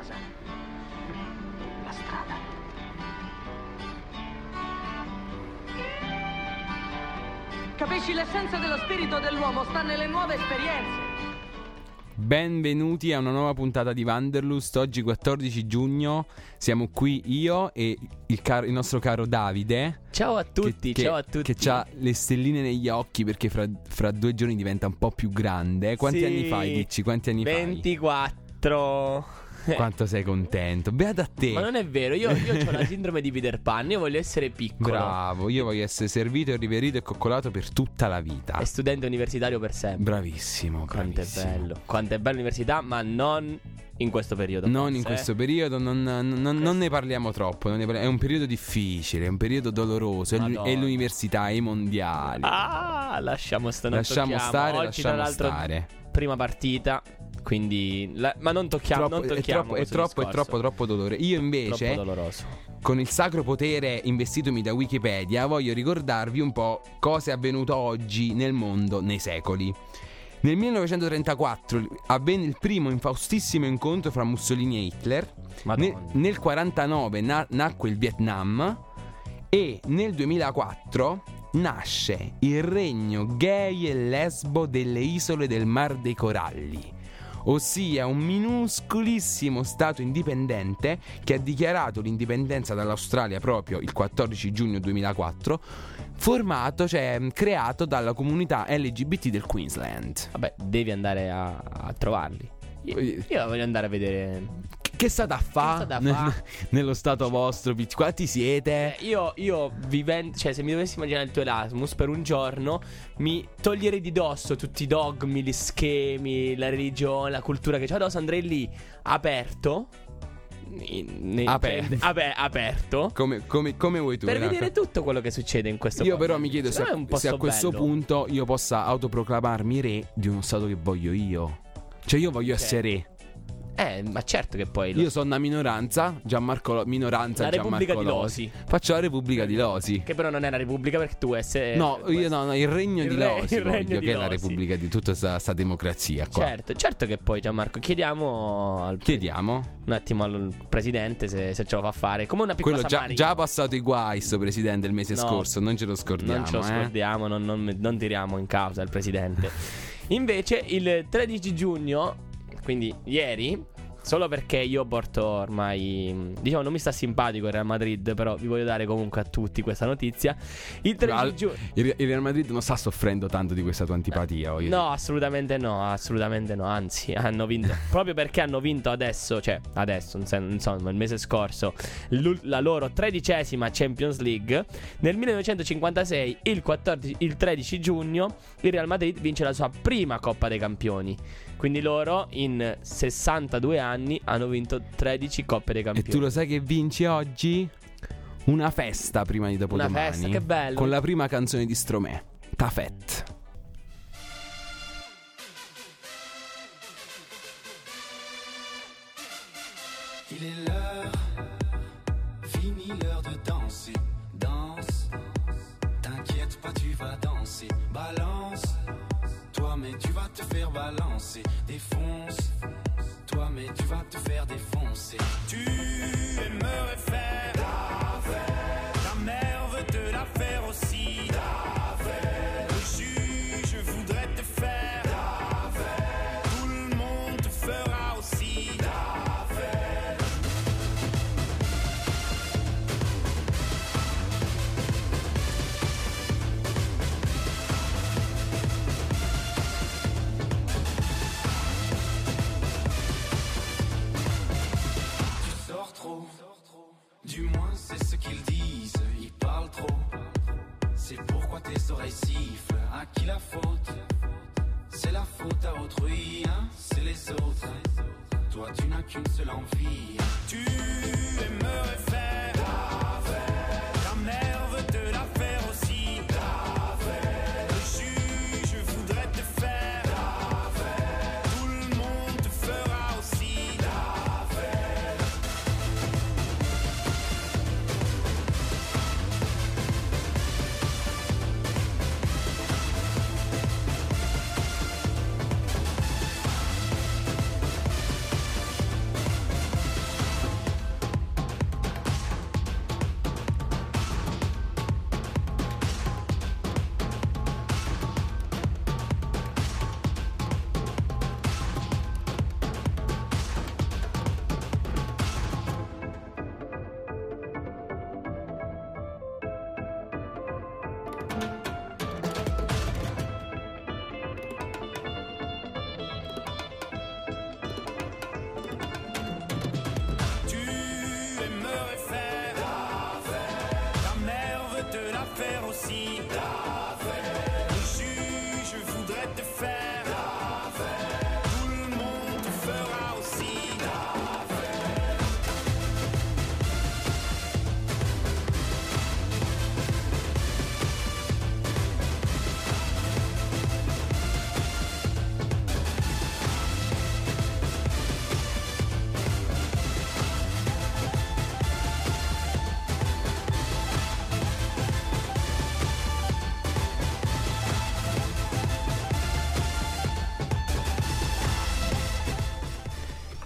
cosa. La strada. Capisci, l'essenza dello spirito dell'uomo sta nelle nuove esperienze. Benvenuti a una nuova puntata di Wanderlust. Oggi 14 giugno siamo qui io e il nostro caro Davide. Ciao a tutti, ciao a tutti. Che ha le stelline negli occhi perché fra 2 giorni diventa un po' più grande. Quanti anni fai, Dici? Quanti anni 24. Quanto sei contento. Beata a te. Ma non è vero, io ho la sindrome di Peter Pan. Io voglio essere piccolo. Bravo, io voglio essere servito, riverito e coccolato per tutta la vita. E studente universitario per sempre. Bravissimo, Quanto bravissimo. è bello. Quanto è bella l'università, ma non in questo periodo. Non in questo periodo, non ne parliamo troppo. È un periodo difficile, è un periodo doloroso. È l'università, è i mondiali. Lasciamo stare. Lasciamo stare, Oggi, tra l'altro, stare. Prima partita. Quindi ma non tocchiamo. È troppo dolore. Io invece, troppo doloroso. con il sacro potere investitomi da Wikipedia, voglio ricordarvi un po' cosa è avvenuto oggi nel mondo, nei secoli. Nel 1934 avvenne il primo infaustissimo incontro fra Mussolini e Hitler. Nel 1949 nacque il Vietnam. E nel 2004 nasce il regno gay e lesbo delle isole del Mar dei Coralli, ossia un minuscolissimo stato indipendente che ha dichiarato l'indipendenza dall'Australia proprio il 14 giugno 2004, creato dalla comunità LGBT del Queensland. Vabbè, devi andare a trovarli. Io voglio andare a vedere. Che state a fa? Nello stato vostro? Quanti siete? Io vivendo, cioè, se mi dovessi immaginare il tuo Erasmus per un giorno, mi toglierei di dosso tutti i dogmi, gli schemi, la religione, la cultura che c'ho addosso. Andrei lì aperto. Aperto. Come vuoi tu, per Renata, vedere tutto quello che succede in questo Io posto. però mi chiedo se a questo punto io possa autoproclamarmi re di uno stato che voglio io. Cioè io voglio essere re. Ma certo che poi Io sono una minoranza, Gianmarco la Repubblica di Losi. Faccio la Repubblica di Losi. Che però non è la Repubblica perché tu essere. No, il regno di Losi il regno voglio, di che è la Losi. Repubblica di tutta sta democrazia qua. Certo che poi, Gianmarco, chiediamo un attimo al presidente se ce lo fa fare. Come una piccola Quello già ha passato i guai sto presidente il mese No, scorso, non ce lo scordiamo. Non ce lo scordiamo, non tiriamo in causa il presidente. Invece il 13 giugno, quindi ieri, solo perché io porto ormai, diciamo, non mi sta simpatico il Real Madrid, però vi voglio dare comunque a tutti questa notizia. Il 13 giugno il Real Madrid non sta soffrendo tanto di questa tua antipatia. No, assolutamente no. Anzi, hanno vinto proprio perché hanno vinto adesso, insomma, il mese scorso, la loro 13ª Champions League. Nel 1956, il 13 giugno, il Real Madrid vince la sua prima Coppa dei Campioni. Quindi loro in 62 anni hanno vinto 13 Coppe dei Campioni. E tu lo sai che vinci oggi? Una festa prima di dopodomani. Una festa, che bello. Con la prima canzone di Stromae, Ta Fête. Il est l'heure, fini l'heure de danser. Danse, t'inquiète pas, tu vas danser. Balance, toi mais tu vas te faire balancer. Défonce, toi mais tu vas te faire défoncer. Tu aimerais faire ta fête, ta mère veut te la faire aussi. Ta fête, le juge voudrait te faire ta fête, tout le monde te fera aussi ta fête. Trop. Du moins c'est ce qu'ils disent, ils parlent trop. C'est pourquoi tes oreilles sifflent. À qui la faute? C'est la faute à autrui, hein? C'est les autres. Toi tu n'as qu'une seule envie. Tu aimerais faire ta fête, ta mère veut te la faire aussi. Ta fête, le juge voudrait te faire ta fête, tout le monde te fera aussi ta fête.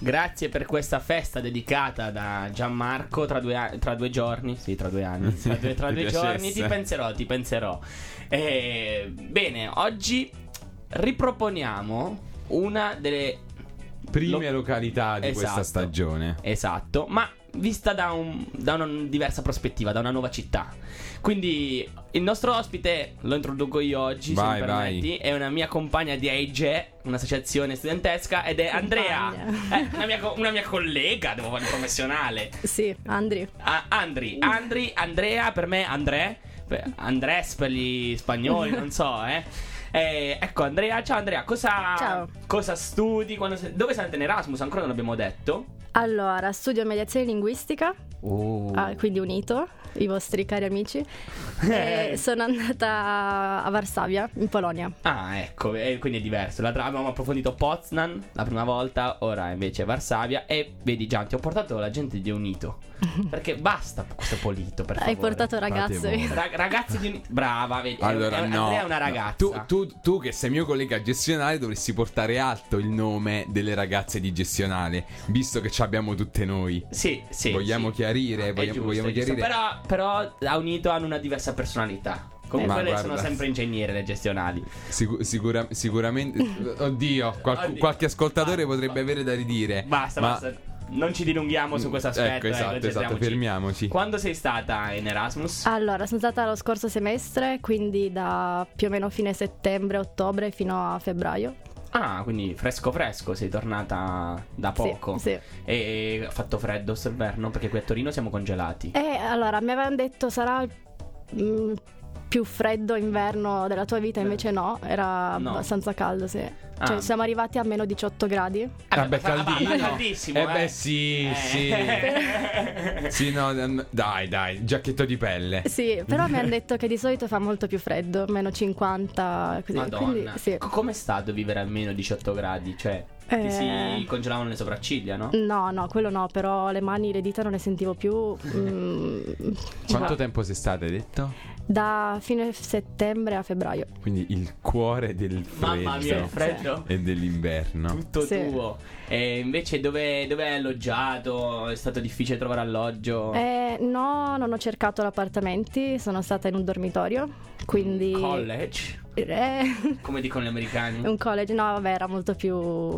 Grazie per questa festa dedicata da Gianmarco tra 2 giorni. Sì, tra 2 anni. Tra due giorni ti penserò. Bene, oggi riproponiamo una delle prime località di questa Esatto. stagione. Esatto, ma vista da una diversa prospettiva, da una nuova città. Quindi il nostro ospite lo introduco io oggi, Vai, se mi permetti. È una mia compagna di AIG, un'associazione studentesca, ed è Andrea, una mia collega, devo fare professionale. Sì, Andri. Andrea, per me Andres per gli spagnoli, non so, ecco Andrea, ciao Andrea, cosa studi? Dove sei in Erasmus? Ancora non l'abbiamo detto. Allora, studio mediazione linguistica, quindi unito i vostri cari amici. E sono andata a Varsavia, in Polonia. Ah, ecco, quindi è diverso. Avevamo approfondito Poznan la prima volta, ora invece Varsavia. E vedi Gian, ti ho portato la gente di Unito. Perché basta questo Polito, per favore. Hai portato ragazze. Ragazzi di Unito. Brava, vedi. Allora, Andrea è una ragazza. Tu che sei mio collega gestionale dovresti portare alto il nome delle ragazze di gestionale, visto che ci abbiamo tutte noi. Sì. Vogliamo chiarire? È giusto. Chiarire? Però a Unito hanno una diversa personalità. Comunque Ma sono guarda, sempre ingegnere le gestionali. Sicuramente. Oddio, qualche ascoltatore potrebbe avere da ridire. Basta. Non ci dilunghiamo su questo aspetto. Ecco, esatto, fermiamoci. Quando sei stata in Erasmus? Allora, sono stata lo scorso semestre, quindi da più o meno fine settembre, ottobre fino a febbraio. Ah, quindi fresco, sei tornata da poco. Sì. E ha fatto freddo quest'inverno? Perché qui a Torino siamo congelati. Allora, mi avevano detto sarà più freddo inverno della tua vita, invece no, era abbastanza caldo, sì. Cioè, siamo arrivati a meno 18 gradi. Vabbè, caldissimo. Sì. Sì, no, dai, giacchetto di pelle. Sì, però mi hanno detto che di solito fa molto più freddo, meno 50, così. Madonna. Quindi, sì. Com'è stato vivere a meno 18 gradi? Cioè, ti si congelavano le sopracciglia, no? No, quello no, però le mani, le dita non le sentivo più. Quanto tempo sei stata, hai detto? Da fine settembre a febbraio. Quindi il cuore del freddo. Mamma mia, il freddo. E dell'inverno. Tutto tuo. E invece dove hai alloggiato? È stato difficile trovare alloggio? No, non ho cercato appartamenti, sono stata in un dormitorio, quindi... College? Come dicono gli americani? Un college, no, vabbè, era molto più...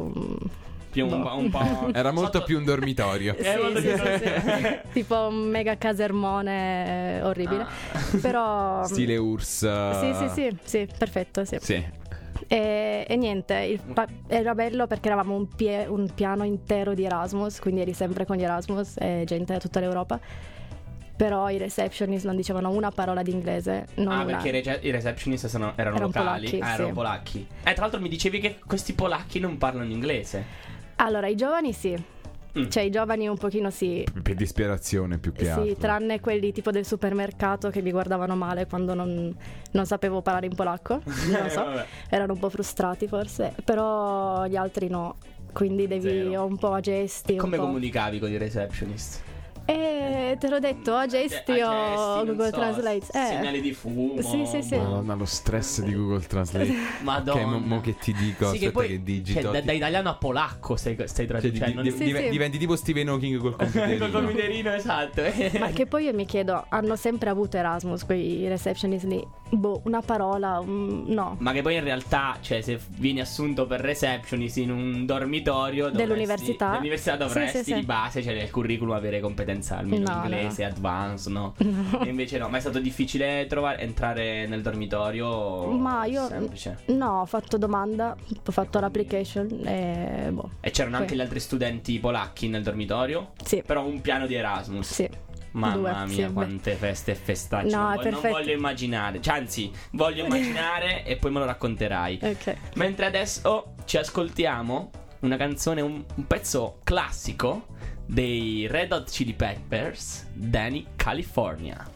un po'... Era molto più un dormitorio. Sì. Tipo un mega casermone orribile. Però... Stile URSS. Sì, perfetto, sì. E niente, era bello perché eravamo un piano intero di Erasmus, quindi eri sempre con gli Erasmus e gente da tutta l'Europa. Però i receptionist non dicevano una parola di inglese. Perché i receptionist erano locali? Polacchi, erano polacchi. Tra l'altro mi dicevi che questi polacchi non parlano inglese. Allora, i giovani sì. Cioè, i giovani un pochino sì. Per disperazione più che altro. Sì, tranne quelli tipo del supermercato che mi guardavano male quando non sapevo parlare in polacco. Non so, erano un po' frustrati forse. Però gli altri no. Quindi devi un po' a gesti. Come comunicavi con i receptionist? Te l'ho detto, a gesti o Google Translate. Segnali di fumo. Sì. Madonna, lo stress di Google Translate. Madonna. Mo che ti dico, sì, aspetta che digito. Cioè, da italiano a polacco stai traducendo. Diventi tipo Stephen Hawking col computerino. Col computerino, esatto. Ma che poi io mi chiedo, hanno sempre avuto Erasmus quei receptionist lì? Una parola, no. Ma che poi in realtà, cioè, se vieni assunto per receptionist in un dormitorio dell'università dovresti di base, cioè nel curriculum avere competenza almeno inglese, advanced, no? E invece no, ma è stato difficile entrare nel dormitorio? Ma io semplice? No, ho fatto domanda, ho fatto l'application e E c'erano anche gli altri studenti polacchi nel dormitorio? Sì. Però un piano di Erasmus? Sì. Mamma mia, quante feste e festacci. No, non voglio immaginare. Cioè, anzi, voglio immaginare e poi me lo racconterai. Ok. Mentre adesso ci ascoltiamo una canzone, un pezzo classico dei Red Hot Chili Peppers, Danny California.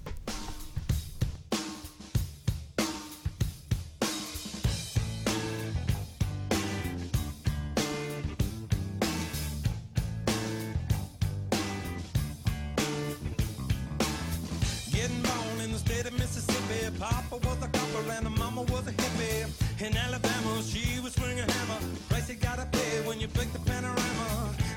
Getting born in the state of Mississippi, Papa was a copper and Mama was a hippie. In Alabama, she was swinging a hammer. Price you gotta pay when you break the panorama.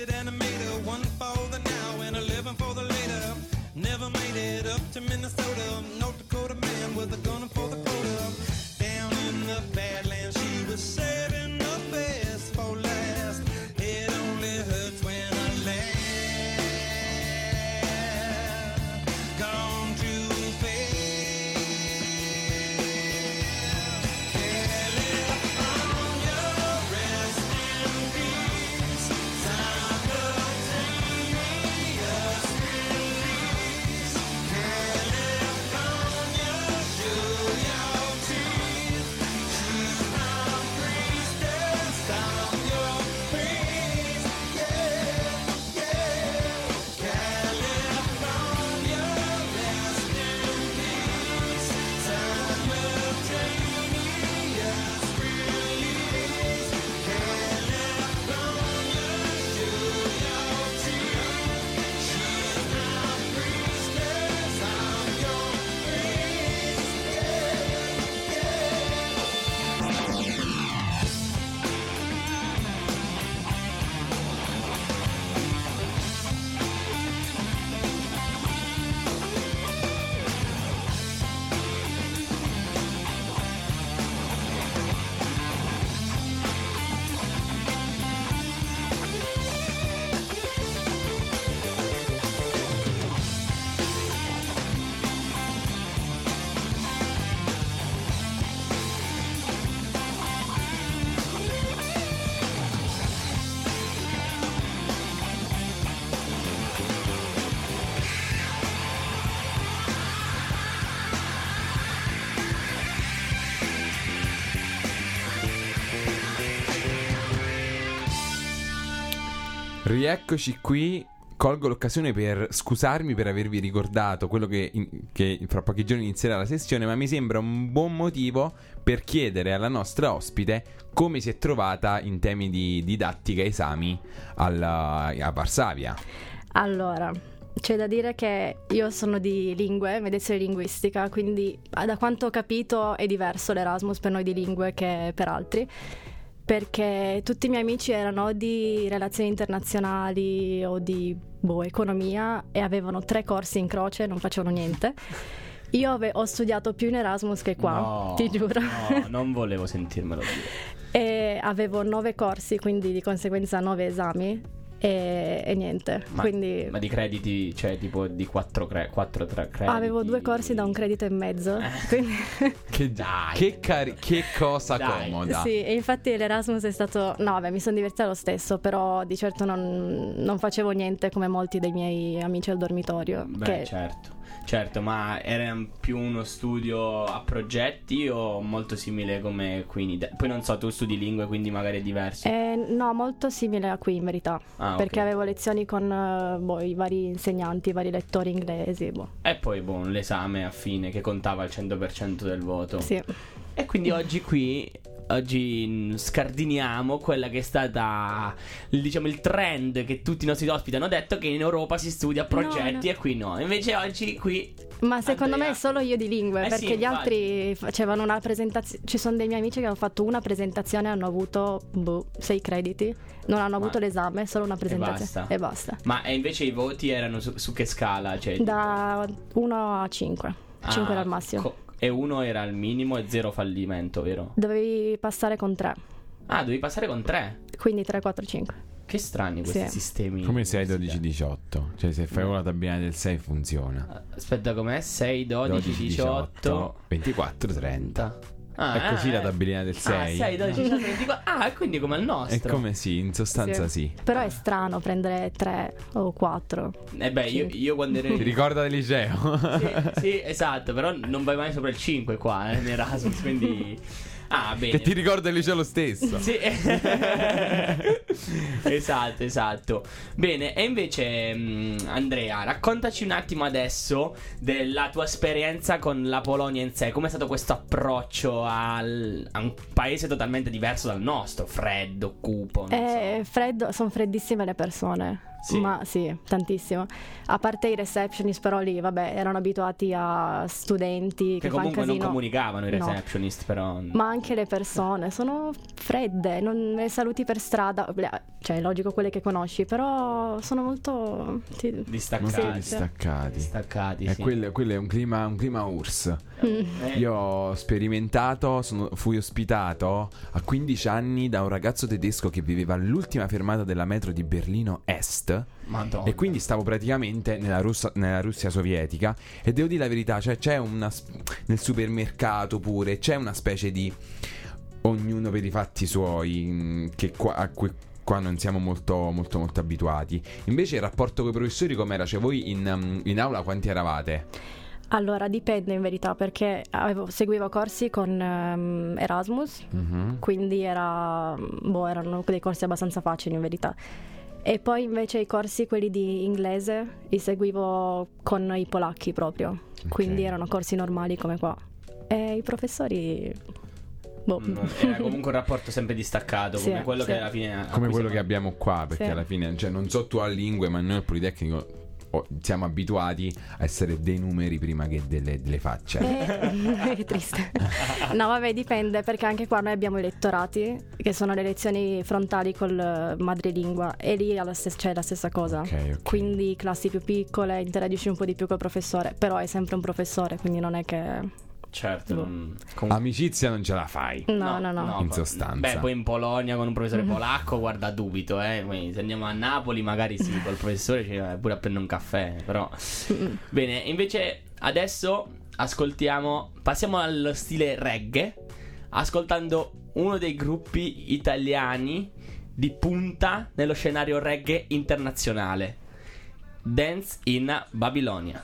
painted animator, one for the now and a living for the later. Never made it up to Minnesota, North Dakota man with a gun for the quota. Down in the Badlands, she was saving the best for last. It only hurts when I laugh. Gone too fast. California, rest in peace. Simultaneous release. California, show your teeth. She's my priestess, I'm your priest. Yeah, yeah. California, rest in peace. Simultaneous release. California, show your teeth. She's my priestess, I'm your priest. Yeah, yeah. Rieccoci qui. Colgo l'occasione per scusarmi per avervi ricordato quello che fra pochi giorni inizierà la sessione, ma mi sembra un buon motivo per chiedere alla nostra ospite come si è trovata in temi di didattica e esami a Varsavia. Allora, c'è da dire che io sono di lingue, mediazione linguistica, quindi da quanto ho capito è diverso l'Erasmus per noi di lingue che per altri, perché tutti i miei amici erano di relazioni internazionali o di economia e avevano 3 corsi in croce, non facevano niente. Io ho studiato più in Erasmus che qua, No, ti giuro. No, non volevo sentirmelo dire. E avevo 9 corsi, quindi di conseguenza 9 esami e niente. Ma di crediti, cioè tipo di 4 crediti? Avevo 2 corsi da 1 credito e mezzo. Quindi Che cosa Dai. comoda. sì, e infatti l'Erasmus è stato... No, vabbè, mi sono divertita lo stesso, però di certo non facevo niente come molti dei miei amici al dormitorio. Beh, certo, ma era più uno studio a progetti o molto simile come qui in Italia? Poi non so, tu studi lingue, quindi magari è diverso. No, molto simile a qui in verità, perché ok. avevo lezioni con i vari insegnanti, i vari lettori inglesi. E poi l'esame a fine che contava il 100% del voto. Sì. E quindi oggi scardiniamo quella che è stata, diciamo, il trend che tutti i nostri ospiti hanno detto, che in Europa si studia a progetti No. e qui no. Invece oggi qui Ma secondo Andrea. me solo io di lingue, perché sì, gli altri facevano una presentazione. Ci sono dei miei amici che hanno fatto una presentazione e hanno avuto 6 crediti. Non hanno avuto l'esame, solo una presentazione e basta. Ma e invece i voti erano su che scala? Cioè, Da 1 a 5. 5 era il massimo. E 1 era il minimo e 0 fallimento, vero? Dovevi passare con 3. Ah, dovevi passare con 3. Quindi 3, 4, 5. Che strani questi Sì. sistemi. Come 6, 12, 18. Cioè se fai una tabellina del 6 funziona. Aspetta, com'è? 6, 12, 18, 24, 30. Ah, È così la tabellina del 6. 6, 12, 18, 24. Ah, quindi come il nostro. È come sì, in sostanza sì. Però è strano prendere 3 o 4. Beh, io quando ero Ti ricorda del liceo? sì, esatto, però non vai mai sopra il 5 qua, in Erasmus, quindi... Ah, bene. Che ti ricorda il liceo lo stesso. Sì. Esatto. Bene, e invece Andrea, raccontaci un attimo adesso della tua esperienza con la Polonia in sé. Com'è stato questo approccio a un paese totalmente diverso dal nostro, freddo, cupo, non so. Freddo, sono freddissime le persone. Sì. Ma sì, tantissimo. A parte i receptionist, però lì, vabbè, erano abituati a studenti Che che fanno comunque non casino. comunicavano i No. receptionist, però. Ma anche le persone sono fredde, non le saluti per strada, cioè è logico quelle che conosci, però sono molto Distaccati. Molto Sì. distaccati. Distaccati, E sì. quello è un clima URSS. Io ho sperimentato, fui ospitato a 15 anni da un ragazzo tedesco che viveva all'ultima fermata della metro di Berlino Est. Madonna. E quindi stavo praticamente nella Russia sovietica. E devo dire la verità, cioè c'è nel supermercato pure c'è una specie di ognuno per i fatti suoi, che a cui qua non siamo molto abituati. Invece il rapporto con i professori com'era? Cioè voi in aula quanti eravate? Allora, dipende in verità, perché seguivo corsi con Erasmus, quindi erano dei corsi abbastanza facili in verità. E poi invece i corsi, quelli di inglese, li seguivo con i polacchi proprio, quindi erano corsi normali come qua. E i professori... Era comunque un rapporto sempre distaccato, Sì, come quello sì. che alla fine. Come quello che abbiamo qua, perché Sì. alla fine, cioè, non so tu a lingue, ma noi al Politecnico siamo abituati a essere dei numeri prima che delle facce. Che triste. No, vabbè, dipende, perché anche qua noi abbiamo i lettorati, che sono le lezioni frontali col madrelingua, e lì c'è la stessa cosa. Ok. Quindi classi più piccole, interagisci un po' di più col professore, però è sempre un professore, quindi non è che... Certo. Amicizia non ce la fai. No. In sostanza. Beh, poi in Polonia con un professore polacco, guarda, dubito, Quindi se andiamo a Napoli, magari sì, col professore ci vai pure a prendere un caffè. Però. Bene, invece adesso passiamo allo stile reggae, ascoltando uno dei gruppi italiani di punta nello scenario reggae internazionale, Dance in Babilonia.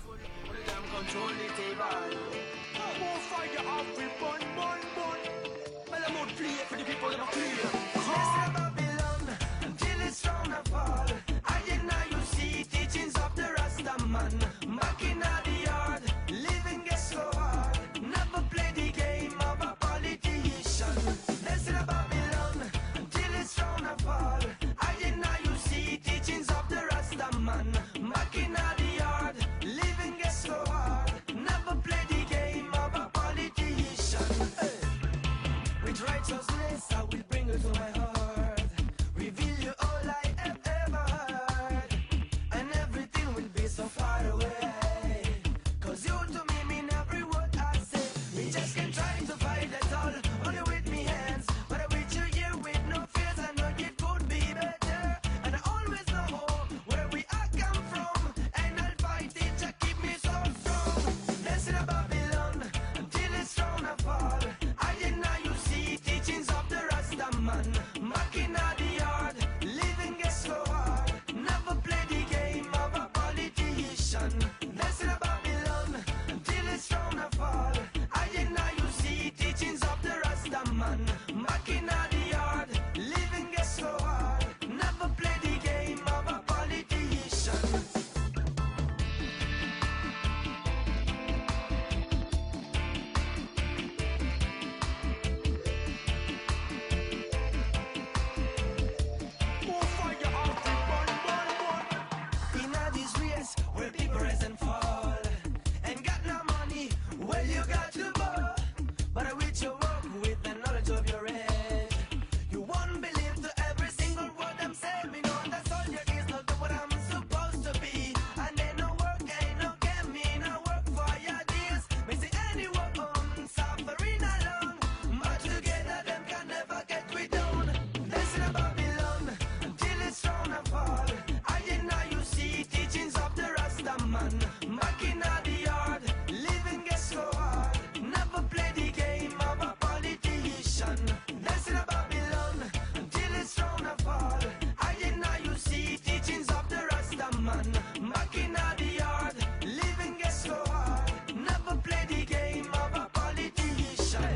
Righteousness, I will bring you to my heart. Reveal you all I have ever heard. And everything will be so far away. Cause you to me mean every word I say. Me just can't try to fight at all, only with me hands. But with you here with no fears, I know it could be better. And I always know where I come from. And I'll fight it to keep me so strong. Blessed in Babylon, until it's thrown I fall. I and now you see teachings of the Rastaman. Mocking at the yard, living gets so hard. Never play the game of a politician. Blessed in Babylon, until it's thrown I fall. I and now you see teachings of the Rastaman. Mocking at the yard, living gets so hard. Never play the game of a politician. In a this race where people rise and fall, and got no money, well you got to ball. But with your work, with the knowledge of your age, you won't believe to every single word I'm saying. Me know that soldier is not what I'm supposed to be. And ain't no work, ain't no game, me no work for your deals. Me see anyone suffering alone, but together them can never get we down. Listen to Babylon until it's thrown and fall. I and now you see teachings of the Rastaman. Mocking at the yard, living gets so hard. Never play the game of a politician. Listen to Babylon until it's thrown and fall. I and now you see teachings of the Rastaman. Mocking at the yard, living gets so hard. Never play the game of a politician.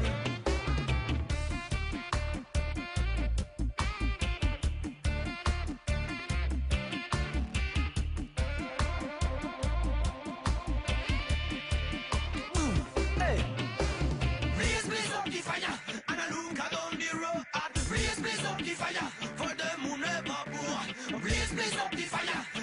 Blaze up the fire, and I look down the road. Blaze up the fire, for them who never poor. Blaze up the fire,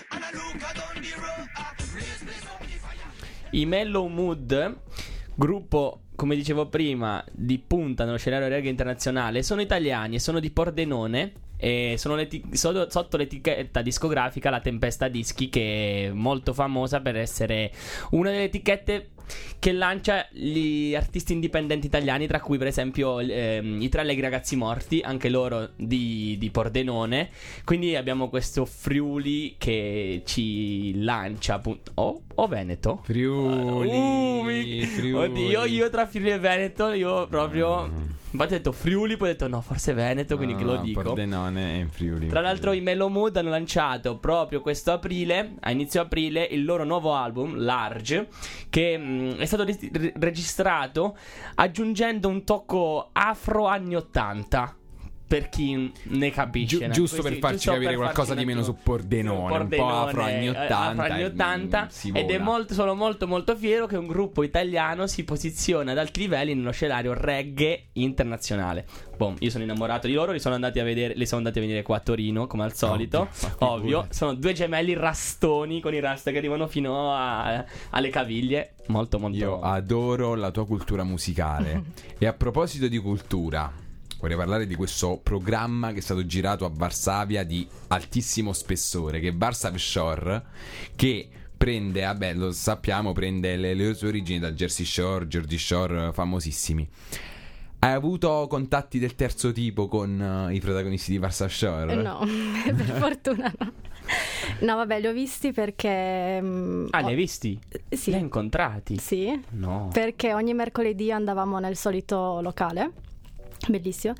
I Mellow Mood, gruppo, come dicevo prima, di punta nello scenario reggae internazionale, sono italiani e sono di Pordenone. E sono sotto l'etichetta discografica La Tempesta Dischi, che è molto famosa per essere una delle etichette che lancia gli artisti indipendenti italiani, tra cui per esempio i Tre Allegri Ragazzi Morti, anche loro di Pordenone. Quindi abbiamo questo Friuli che ci lancia appunto. O Veneto? Friuli. Oddio, io tra Friuli e Veneto, io proprio... Infatti ho detto Friuli, poi ho detto no, forse Veneto, quindi che lo dico. Pordenone e Friuli. Tra l'altro i Mellow Mood hanno lanciato proprio questo aprile, a inizio aprile, il loro nuovo album, Large, che è stato registrato aggiungendo un tocco afro anni 80. Per chi ne capisce, giusto per farci capire qualcosa di meno su Pordenone, un po' afro anni 80, ed è sono molto fiero che un gruppo italiano si posiziona ad alti livelli nello scenario reggae internazionale. Boh, io sono innamorato di loro, li sono andati a vedere qua a Torino, come al solito. Ovvio, sono due gemelli rastoni con i rasta che arrivano fino alle caviglie. Molto. Io adoro la tua cultura musicale. E a proposito di cultura, vorrei parlare di questo programma che è stato girato a Varsavia di altissimo spessore, che è Warsaw Shore, che prende, vabbè, lo sappiamo, prende le sue origini dal Jersey Shore, famosissimi. Hai avuto contatti del terzo tipo con i protagonisti di Warsaw Shore? No, per fortuna no. No, vabbè, li ho visti perché... li hai visti? Sì. Li hai incontrati? Sì. No. Perché ogni mercoledì andavamo nel solito locale. Bellissimo.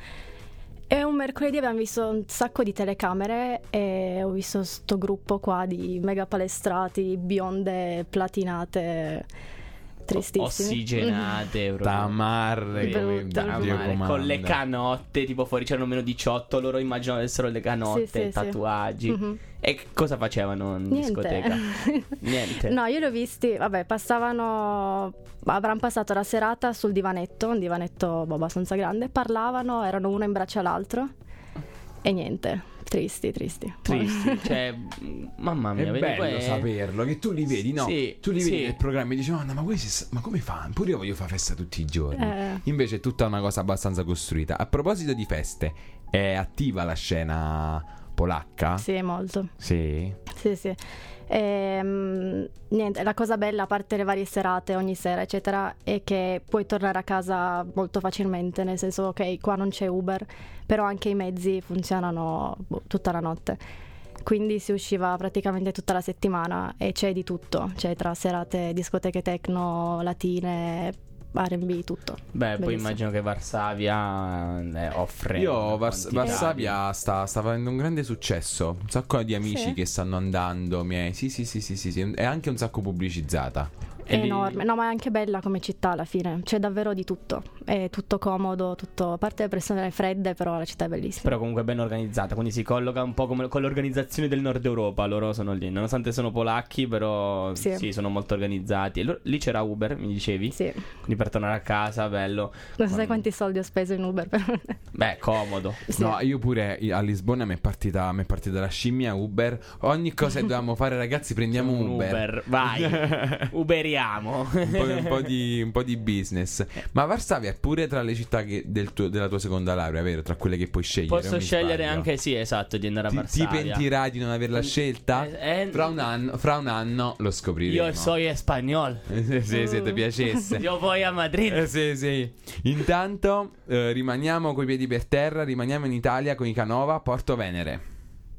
E un mercoledì abbiamo visto un sacco di telecamere e ho visto sto gruppo qua di mega palestrati, bionde, platinate, tristissimi. Ossigenate, tamarre, con le canotte tipo fuori, c'erano meno 18, loro immagino avessero le canotte, tatuaggi. Mm-hmm. E cosa facevano in discoteca? Niente. No, io li ho visti, vabbè, avranno passato la serata sul divanetto, un divanetto abbastanza grande, parlavano, erano uno in braccio all'altro e niente. Tristi. Cioè, mamma mia, è bello saperlo, che tu li vedi, no? Sì, tu li vedi nel programma e dici, ma come fanno? Pure io voglio fare festa tutti i giorni. Invece è tutta una cosa abbastanza costruita. A proposito di feste, è attiva la scena polacca? Sì, molto. Sì. Niente, la cosa bella, a parte le varie serate ogni sera eccetera, è che puoi tornare a casa molto facilmente, nel senso, ok, qua non c'è Uber, però anche i mezzi funzionano tutta la notte, quindi si usciva praticamente tutta la settimana e c'è di tutto, c'è tra serate, discoteche techno, latine, R&B, tutto. Beh, bellissimo. Poi immagino che Varsavia offre. Varsavia sta avendo un grande successo. Un sacco di amici che stanno andando. Sì. È anche un sacco pubblicizzata. È enorme, no, ma è anche bella come città alla fine, c'è davvero di tutto, è tutto comodo, tutto, a parte le persone fredde, però la città è bellissima. Però comunque ben organizzata, quindi si colloca un po' come con le organizzazioni del Nord Europa, loro sono lì, nonostante sono polacchi, però sì sono molto organizzati. E lì c'era Uber, mi dicevi? Sì. Quindi per tornare a casa, bello. Non sai quanti soldi ho speso in Uber per... Beh, comodo. Sì. No, io pure a Lisbona mi è partita la scimmia Uber. Ogni cosa che dovevamo fare, ragazzi, prendiamo un Uber. Vai, uberiamo. un po' di business. Ma Varsavia è pure tra le città della tua seconda laurea, vero? Tra quelle che puoi scegliere. Posso scegliere anche, sì, esatto, di andare a Varsavia. Ti pentirai di non averla scelta? Fra un anno lo scopriremo. Io soy espagnol. Se ti piacesse. Io voy a Madrid. Sì. Intanto rimaniamo coi piedi per terra, rimaniamo in Italia con i Canova, Porto Venere.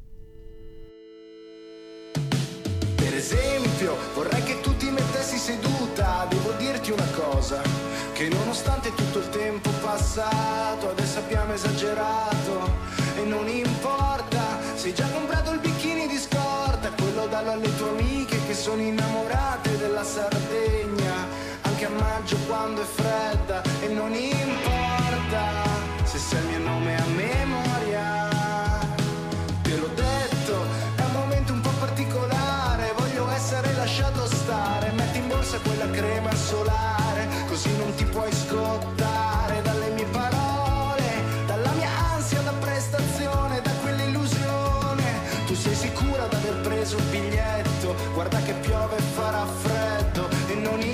Per esempio, vorrei che tu ti mettessi seduta. Devo dirti una cosa, che nonostante tutto il tempo passato, adesso abbiamo esagerato e non importa. Se hai già comprato il bikini di scorta, quello dallo alle tue amiche che sono innamorate della Sardegna, anche a maggio quando è fredda, e non importa se sai il mio nome a memoria. Te l'ho detto, è un momento un po' particolare, voglio essere lasciato stare. Metti in borsa quella crema solare, così non ti puoi scottare dalle mie parole, dalla mia ansia da prestazione, da quell'illusione. Tu sei sicura d'aver preso il biglietto? Guarda che piove e farà freddo e non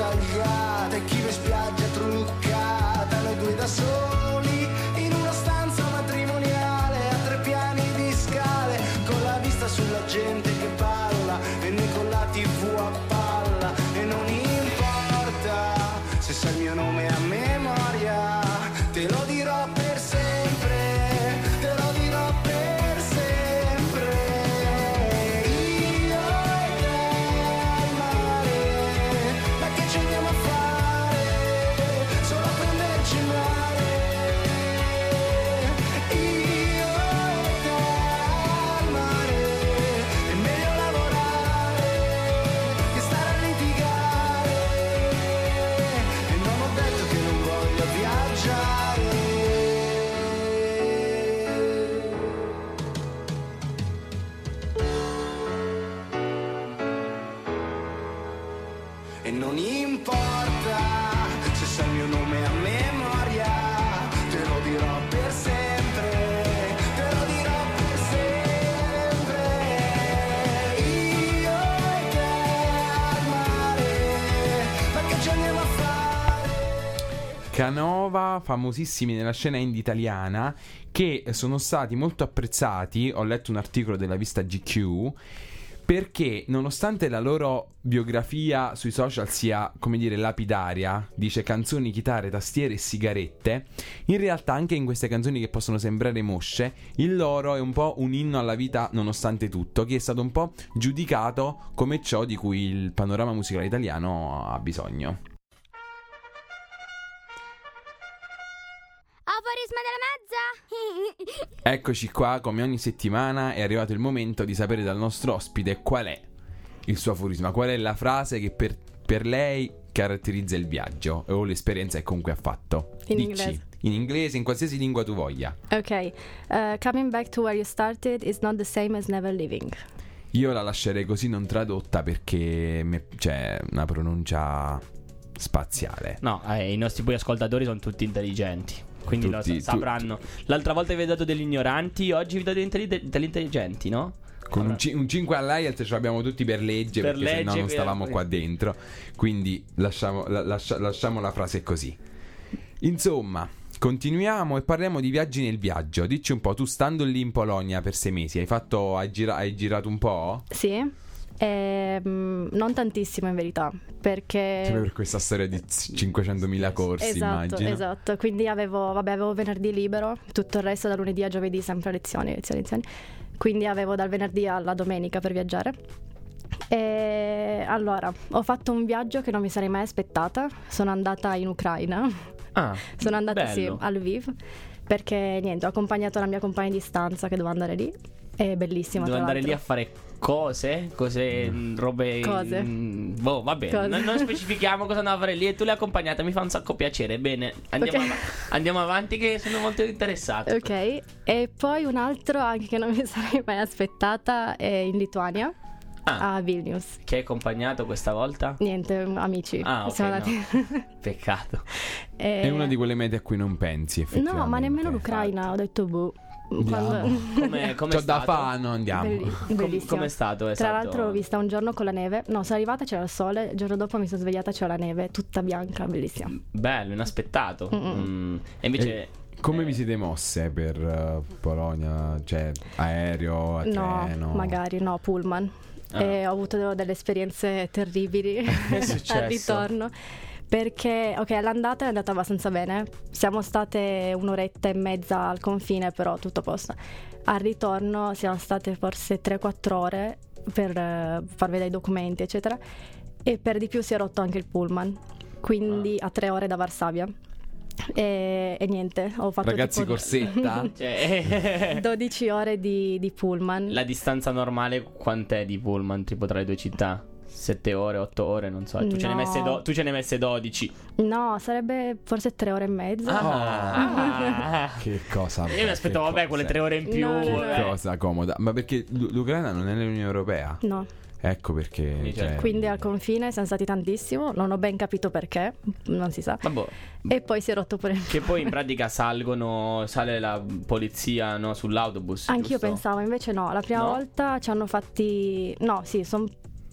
tagliata e chi va in spiaggia truccata, noi due da soli in una stanza matrimoniale a 3 piani di scale, con la vista sulla gente che balla e noi con la TV a palla. E non importa se sai il mio nome a memoria, te lo dirò per sempre, te lo dirò per sempre. Io e te al mare, ma che ci andiamo a fare? Solo a prenderci il mare. Io e te al mare, è meglio lavorare che stare a litigare. E non ho detto che non voglio viaggiare. E non importa se sai il mio nome a memoria, te lo dirò per sempre, te lo dirò per sempre. Io e te al mare, ma che ci andiamo a fare? Canova, famosissimi nella scena indie italiana, che sono stati molto apprezzati. Ho letto un articolo della rivista GQ, perché nonostante la loro biografia sui social sia, come dire, lapidaria, dice canzoni, chitarre, tastiere e sigarette, in realtà anche in queste canzoni che possono sembrare mosce, il loro è un po' un inno alla vita nonostante tutto, che è stato un po' giudicato come ciò di cui il panorama musicale italiano ha bisogno. Aforisma della mezza. Eccoci qua, come ogni settimana è arrivato il momento di sapere dal nostro ospite qual è il suo aforisma, qual è la frase che per lei caratterizza il viaggio o l'esperienza che comunque ha fatto. In Dici. inglese. In inglese, in qualsiasi lingua tu voglia. Ok, coming back to where you started is not the same as never leaving. Io la lascerei così non tradotta perché c'è una pronuncia spaziale. No, i nostri poi ascoltatori sono tutti intelligenti, quindi sapranno. L'altra volta vi ho dato degli ignoranti, oggi vi do degli intelligenti, no? Con un 5 all'IELTS ce l'abbiamo tutti per legge, perché se no non stavamo qua dentro. Quindi lasciamo la frase così. Insomma, continuiamo e parliamo di viaggi nel viaggio. Dici un po', tu stando lì in Polonia per 6 mesi, hai girato un po'? Sì. Non tantissimo in verità, perché Sempre per questa storia di 500.000 corsi, immagino. Esatto, quindi avevo venerdì libero, tutto il resto da lunedì a giovedì sempre lezioni. Quindi avevo dal venerdì alla domenica per viaggiare. E allora, ho fatto un viaggio che non mi sarei mai aspettata. Sono andata in Ucraina. Sono andata a Lviv, perché niente, ho accompagnato la mia compagna di stanza che doveva andare lì. È bellissima. Devo andare lì a fare cose, robe. Cose. Boh, vabbè, Cose. Non specifichiamo cosa andavo a fare lì e tu l'hai accompagnata, mi fa un sacco piacere. Bene, andiamo avanti che sono molto interessato. Ok, e poi un altro anche che non mi sarei mai aspettata è in Lituania, a Vilnius. Chi hai accompagnato questa volta? Niente, amici. Ok, Siamo andati. Peccato. È una di quelle mete a cui non pensi, effettivamente. No, ma nemmeno l'Ucraina, ho detto boh. Come c'ho da fare, andiamo. Bellissimo. Com'è stato? Tra l'altro l'ho vista un giorno con la neve. No, sono arrivata, c'era il sole. Il giorno dopo mi sono svegliata, c'era la neve, tutta bianca, bellissima. Bello, inaspettato. E invece come vi siete mosse per Polonia? Cioè, aereo, a treno? No, magari no, pullman. E ho avuto delle esperienze terribili al ritorno. Perché, ok, all'andata è andata abbastanza bene. Siamo state 1 oretta e mezza al confine, però tutto a posto. Al ritorno siamo state forse 3-4 ore per far vedere i documenti, eccetera. E per di più si è rotto anche il pullman. Quindi a 3 ore da Varsavia. E niente, ho fatto ragazzi tipo corsetta 12 ore di pullman. La distanza normale quant'è di pullman tipo tra le due città? 7 ore, 8 ore, non so. Tu ce ne hai messe 12. No, sarebbe forse 3 ore e mezza. Che cosa. Io mi aspettavo, vabbè, quelle 3 ore in più. No. Che cosa comoda. Ma perché l'Ucraina non è nell'Unione Europea? No. Ecco perché. Quindi al confine siamo stati tantissimo. Non ho ben capito perché, non si sa. Vabbè. E poi si è rotto pure il Che poi in pratica sale la polizia, no, sull'autobus. Anch'io giusto? pensavo, invece no. La prima volta ci hanno fatti. No, sì, sono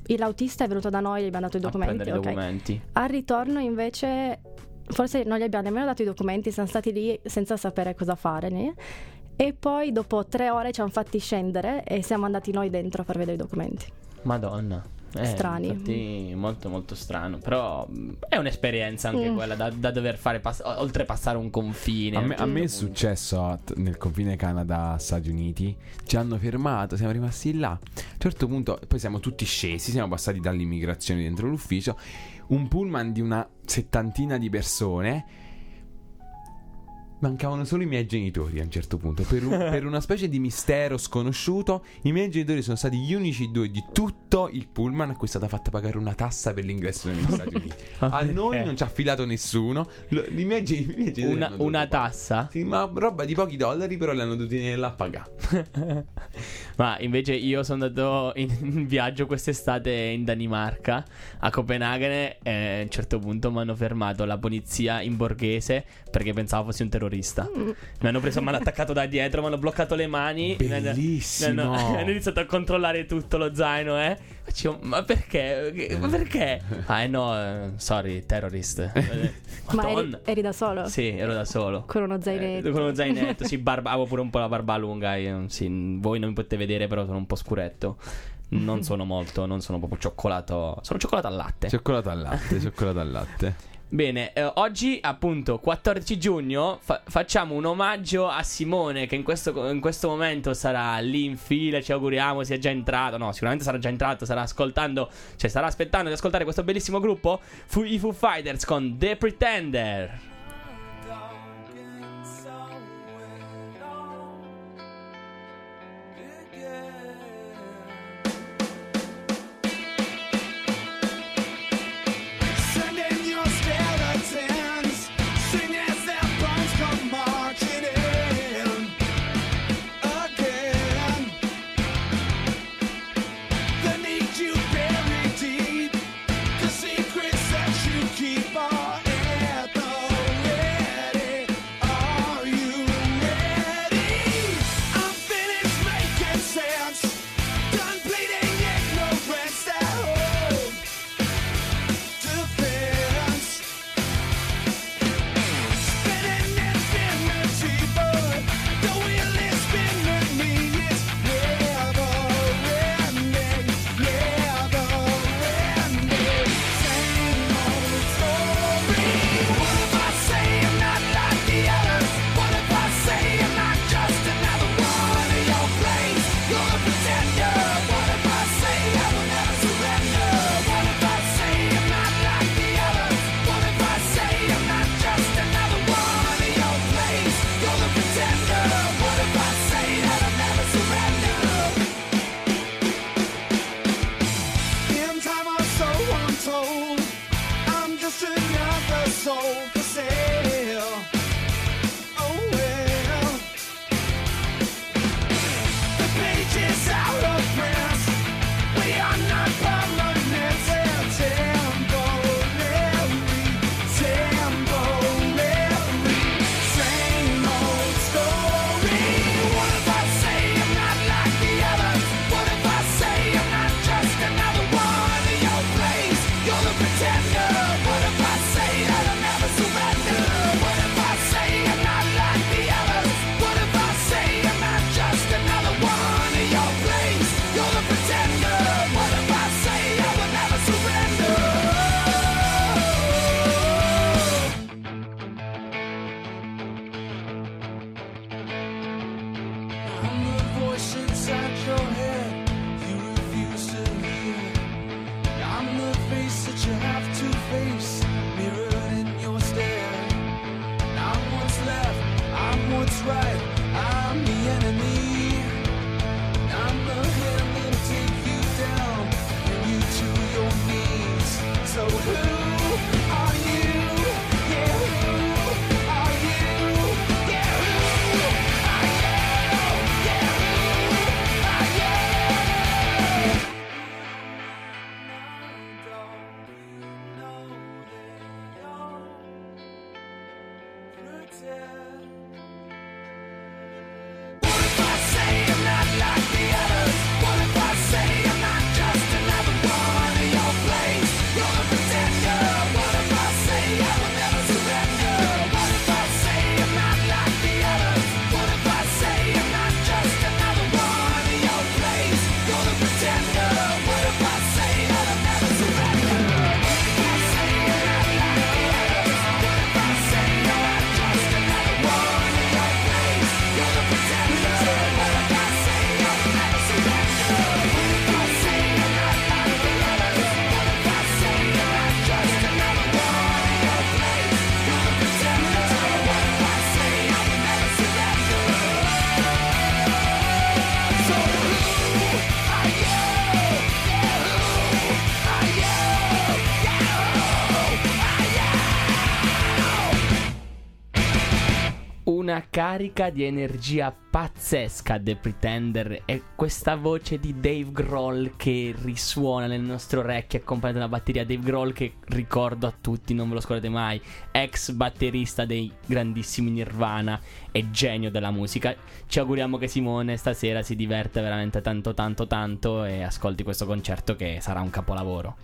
l'autista è venuto da noi, gli abbiamo dato i documenti. prendere i documenti. Al ritorno invece forse non gli abbiamo nemmeno dato i documenti, siamo stati lì senza sapere cosa fare, né? E poi dopo 3 ore ci hanno fatti scendere e siamo andati noi dentro a far vedere i documenti. Madonna. Strani. Infatti molto molto strano. Però è un'esperienza anche quella da dover fare oltrepassare un confine. A me è successo nel confine Canada-Stati Uniti. Ci hanno fermato, siamo rimasti là. A un certo punto poi siamo tutti scesi, siamo passati dall'immigrazione dentro l'ufficio. Un pullman di una 70ina di persone. Mancavano solo i miei genitori a un certo punto. Per una specie di mistero sconosciuto, i miei genitori sono stati gli unici 2 di tutto il pullman a cui è stata fatta pagare una tassa per l'ingresso negli Stati Uniti. A noi non ci ha affilato nessuno. I miei genitori una tassa? Sì, ma roba di pochi dollari, però le hanno dovuti venire là a pagare. Ma invece io sono andato in viaggio quest'estate in Danimarca, a Copenaghen, e a un certo punto mi hanno fermato la polizia in borghese perché pensavo fossi un terrorista. Mi hanno preso, mi hanno attaccato da dietro, mi hanno bloccato le mani. Bellissimo. Hanno iniziato a controllare tutto lo zaino, Facevo, ma perché? Ma perché? No, sorry, terrorist. Ma eri da solo? Sì, ero da solo. Con uno zainetto. Con uno zainetto, sì, avevo pure un po' la barba lunga. Sì, voi non mi potete vedere, però sono un po' scuretto. Non sono proprio cioccolato. Sono cioccolato al latte. Cioccolato al latte. Bene, oggi appunto 14 giugno facciamo un omaggio a Simone, che in questo momento sarà lì in fila, ci auguriamo sia già entrato. No, sicuramente sarà già entrato, starà aspettando di ascoltare questo bellissimo gruppo, i Foo Fighters con The Pretender. Keep on at the pretender? What if I say that I'll never surrender? una carica di energia pazzesca The Pretender, e questa voce di Dave Grohl che risuona nelle nostre orecchie accompagnata da una batteria. Dave Grohl, che ricordo a tutti, non ve lo scordate mai, ex batterista dei grandissimi Nirvana e genio della musica. Ci auguriamo che Simone stasera si diverte veramente tanto e ascolti questo concerto che sarà un capolavoro.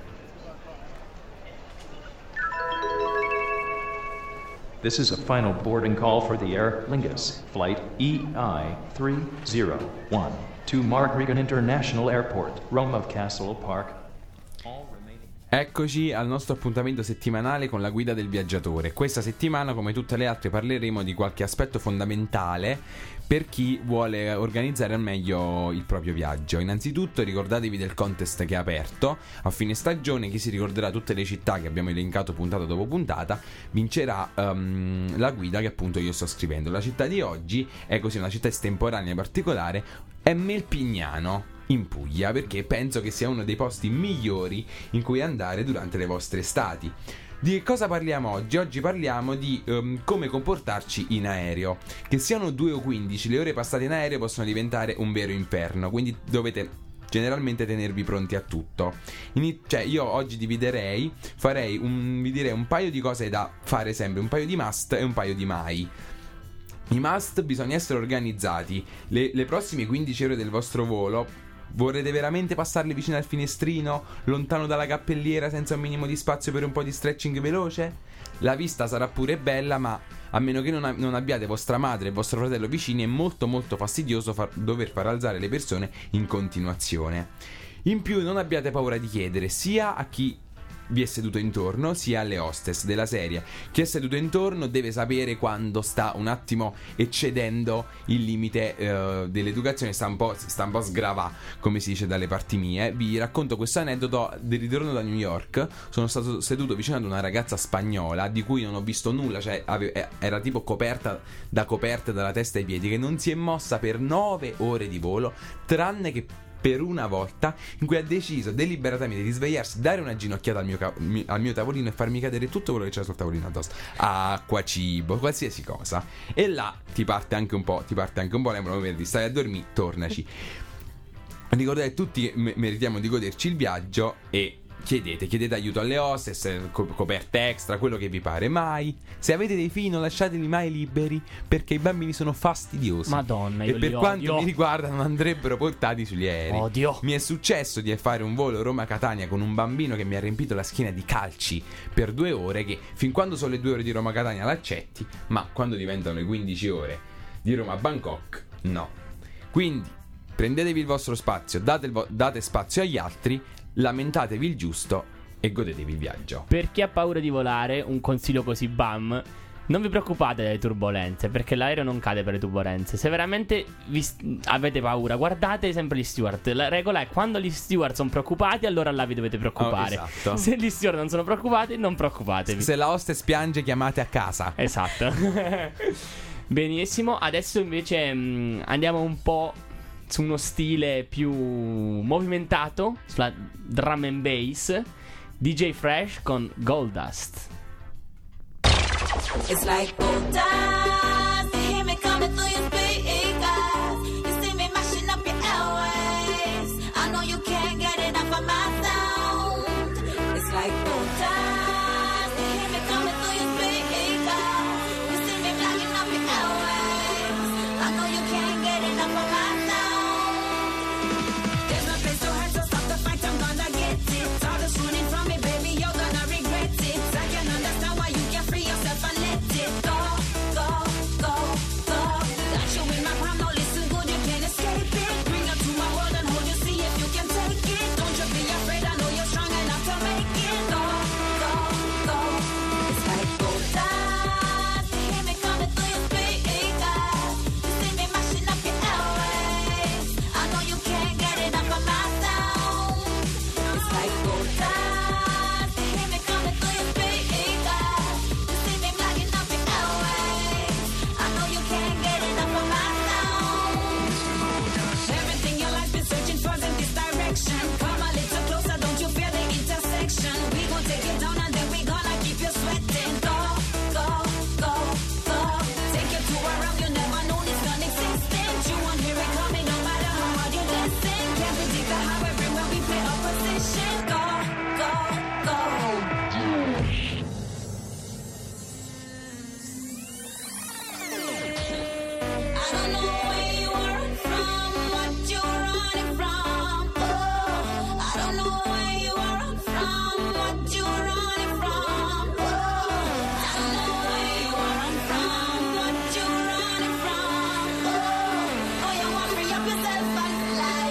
This is a final boarding call for the Aer Lingus, flight EI-301 to Mark Regan International Airport, Rome of Castle Park. Eccoci al nostro appuntamento settimanale con la guida del viaggiatore. Questa settimana, come tutte le altre, parleremo di qualche aspetto fondamentale per chi vuole organizzare al meglio il proprio viaggio. Innanzitutto ricordatevi del contest che è aperto. A fine stagione chi si ricorderà tutte le città che abbiamo elencato puntata dopo puntata vincerà la guida che appunto io sto scrivendo. La città di oggi è così una città estemporanea particolare, è Melpignano in Puglia, perché penso che sia uno dei posti migliori in cui andare durante le vostre estati. Di che cosa parliamo oggi? Oggi parliamo di come comportarci in aereo. Che siano 2 o 15, le ore passate in aereo possono diventare un vero inferno, quindi dovete generalmente tenervi pronti a tutto. Io oggi vi direi un paio di cose da fare sempre, un paio di must e un paio di mai. I must: bisogna essere organizzati. Le prossime 15 ore del vostro volo vorrete veramente passarle vicino al finestrino, lontano dalla cappelliera, senza un minimo di spazio per un po' di stretching veloce? La vista sarà pure bella, ma a meno che non abbiate vostra madre e vostro fratello vicini, è molto molto fastidioso dover far alzare le persone in continuazione. In più, non abbiate paura di chiedere, sia a chi vi è seduto intorno sia alle hostess, della serie: chi è seduto intorno deve sapere quando sta un attimo eccedendo il limite dell'educazione, sta un po' sgravà, come si dice dalle parti mie. Vi racconto questo aneddoto. Del ritorno da New York sono stato seduto vicino ad una ragazza spagnola di cui non ho visto nulla, cioè era tipo coperta dalla testa ai piedi, che non si è mossa per 9 ore di volo, tranne che per una volta in cui ha deciso deliberatamente di svegliarsi, dare una ginocchiata al mio tavolino e farmi cadere tutto quello che c'era sul tavolino addosso: acqua, cibo, qualsiasi cosa. E là ti parte anche un po' l'embolo verde, stai a dormire, tornaci. Ricordate, tutti meritiamo di goderci il viaggio e chiedete aiuto alle hostess, coperte extra, quello che vi pare. Mai, se avete dei figli, non lasciateli mai liberi, perché i bambini sono fastidiosi. Madonna, e io per li quanto odio. mi riguarda non andrebbero portati sugli aerei. Odio. Mi è successo di fare un volo Roma-Catania con un bambino che mi ha riempito la schiena di calci per 2 ore, che fin quando sono le 2 ore di Roma-Catania l'accetti, ma quando diventano le 15 ore di Roma-Bangkok no. Quindi prendetevi il vostro spazio, date spazio agli altri, lamentatevi il giusto e godetevi il viaggio. Per chi ha paura di volare, un consiglio così bam: non vi preoccupate delle turbolenze, perché l'aereo non cade per le turbolenze. Se veramente avete paura, guardate sempre gli steward. La regola è: quando gli steward sono preoccupati, allora là vi dovete preoccupare. Esatto. Se gli steward non sono preoccupati, non preoccupatevi. Se la hostess piange, chiamate a casa. Esatto. Benissimo. Adesso invece andiamo un po' su uno stile più movimentato, sulla drum and bass. DJ Fresh con Goldust. It's like gold dust. You hear me coming through your speakers. You see me mashing up your airways. I know you can't get enough of my sound. It's like gold dust. You hear me coming through your speakers. You see me blocking up your airways. I know you can't get enough of my sound. There's no place to hide, so stop the fight. I'm gonna get it. All that's running from me, baby, you're gonna regret it. I can understand why you can't free yourself and let it go, go, go. I don't know where you run from, what you're running from. Oh, I don't know where you run from, what you're running from. Oh, I don't know where you run from, what you're running from. Oh, you want to free up yourself and fly.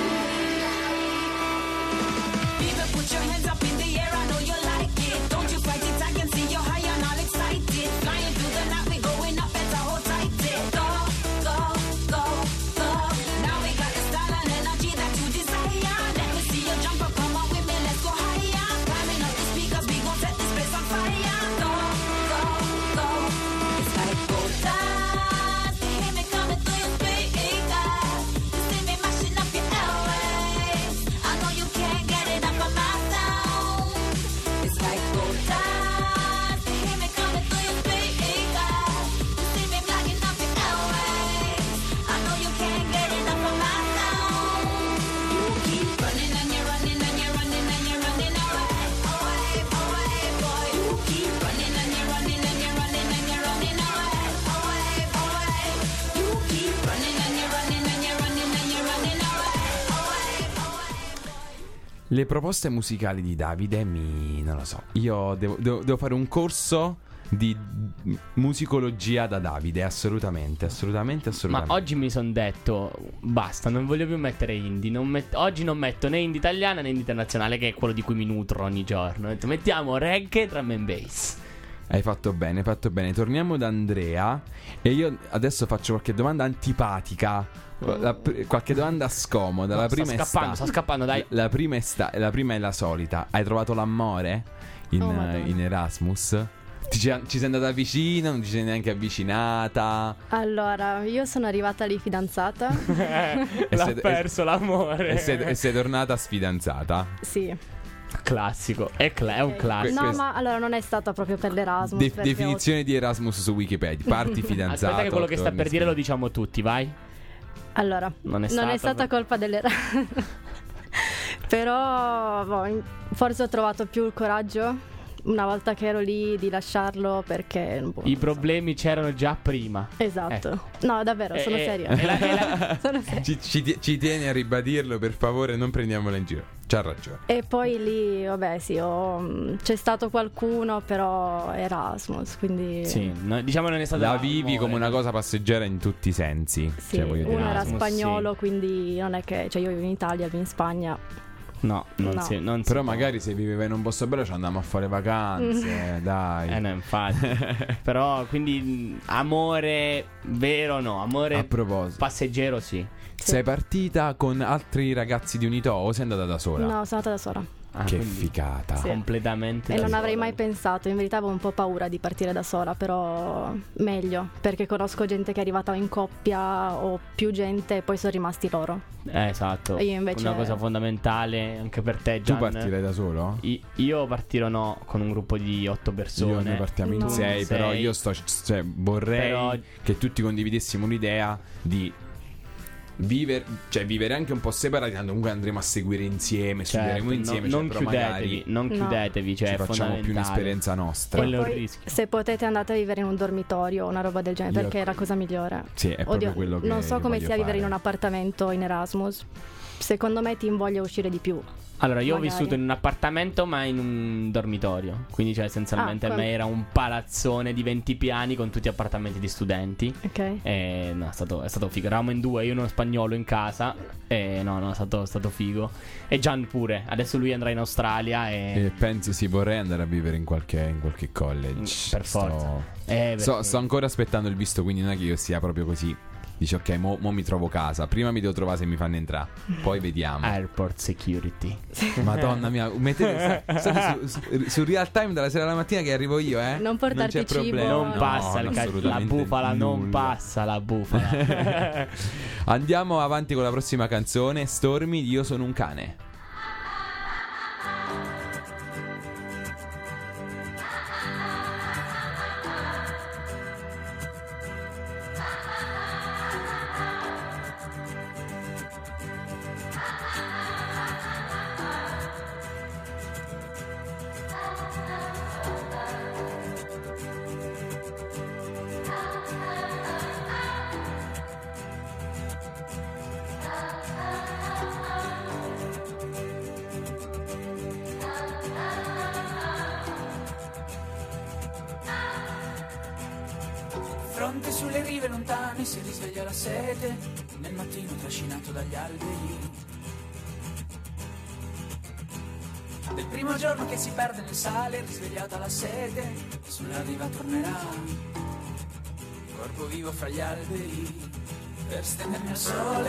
People, put your hands up in the air, I know you like it. Don't you fight it, I can see you're high and all excited. Flying through the night, we going up, better hold tight. Go, go, go, go. Now we got the style and energy that you desire. Let me see you jump up, come on with me, let's go higher. Climbing up the speakers, we gon' set this place on fire. Go, go, go. It's like go dance. You hear me coming through your speakers. You see me mashing up your airwaves. I know you can't get it up on my sound. It's like go dance. You hear me coming through your speakers. You see me flagging up your airwaves. I know you can't get it up on my sound. You keep running and you're running and you're running and you're running away, away, away, boy. You keep running and you're running and you're running and you're running away, away, away. You keep running and you're running and you're running and you're running away, away, away. Le proposte musicali di Davide non lo so. Io devo fare un corso di musicologia da Davide. Assolutamente. Ma oggi mi son detto basta, non voglio più mettere indie. Oggi non metto né indie italiana né indie internazionale, che è quello di cui mi nutro ogni giorno. Ho detto, mettiamo reggae, drum and bass. Hai fatto bene. Torniamo da Andrea. E io adesso faccio qualche domanda antipatica. Qualche domanda scomoda. La prima sta scappando, dai. La prima è la solita. Hai trovato l'amore in Erasmus? Ci sei andata vicino? Non ci sei neanche avvicinata? Allora, io sono arrivata lì fidanzata. L'ha perso l'amore. E sei tornata sfidanzata? Sì. Classico. È un classico. No, ma allora non è stata proprio per l'Erasmus. Definizione di Erasmus su Wikipedia. Parti fidanzato. Aspetta che quello che sta per dire lo diciamo tutti, vai. Allora, non è stata colpa dell'Erasmus. Però forse ho trovato più il coraggio una volta che ero lì di lasciarlo, perché i problemi c'erano già prima. Esatto. No, davvero, sono seria. Sono seria. Ci tieni a ribadirlo, per favore, non prendiamola in giro. C'ha ragione. E poi lì, vabbè, sì, c'è stato qualcuno, però Erasmus, quindi sì, diciamo non è stata la vivi come una cosa passeggera in tutti i sensi. Sì, uno era spagnolo, sì. Quindi non è che, cioè, io vivo in Italia, vivo in Spagna. No, non si però magari se viveva in un posto bello ci andavamo a fare vacanze, dai. No, infatti. Però quindi amore vero no, amore a proposito passeggero sì. Sei partita con altri ragazzi di Unitò o sei andata da sola? No, sono andata da sola. Che figata. Sì. Completamente. E non avrei mai pensato, in verità avevo un po' paura di partire da sola, però meglio, perché conosco gente che è arrivata in coppia o più gente e poi sono rimasti loro. Esatto. E io invece una cosa fondamentale anche per te, Gian. Tu partirai da solo? Io partirò con un gruppo di 8 persone. Noi partiamo in 6, però io vorrei che tutti condividessimo un'idea di vivere anche un po' separati, tanto comunque andremo a seguire insieme, studieremo insieme, non chiudetevi, cioè ci facciamo più un'esperienza nostra. Quello è un poi, rischio. se potete andate a vivere in un dormitorio o una roba del genere, perché è la cosa migliore. Sì, è proprio quello che non so come sia vivere fare. in un appartamento in Erasmus. Secondo me ti invoglia uscire di più. Allora, io ho vissuto in un appartamento, ma in un dormitorio. Quindi, cioè, essenzialmente a me era un palazzone di 20 piani con tutti appartamenti di studenti. Ok. E no, è stato figo. Eravamo in 2, io e uno spagnolo in casa. E no, è stato figo. E Gian pure. Adesso lui andrà in Australia e pensi vorrei andare a vivere in qualche college. Per forza. Sto ancora aspettando il visto, quindi non è che io sia proprio così. Dici ok, mo mi trovo casa. Prima mi devo trovare se mi fanno entrare, poi vediamo. Airport security. Madonna mia, mettete su real time dalla sera alla mattina che arrivo io, Non portarti non c'è cibo. problema. Non passa la bufala, non passa la bufala. Andiamo avanti con la prossima canzone, Stormy di Io sono un cane. fronte sulle rive lontane si risveglia la sete, nel mattino trascinato dagli alberi. Del primo giorno che si perde nel sale, risvegliata la sete, sulla riva tornerà, corpo vivo fra gli alberi, per stendermi al sole.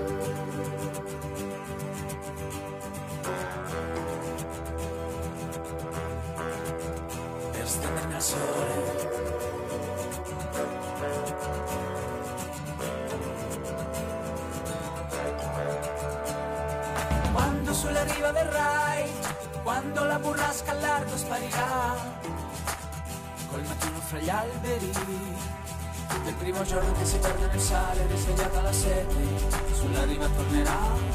Per stendermi al sole. Quando sulla riva verrai, quando la burrasca al largo sparirà, col mattino fra gli alberi, del primo giorno che si perde nel sale, risvegliata la sete, sulla riva tornerà,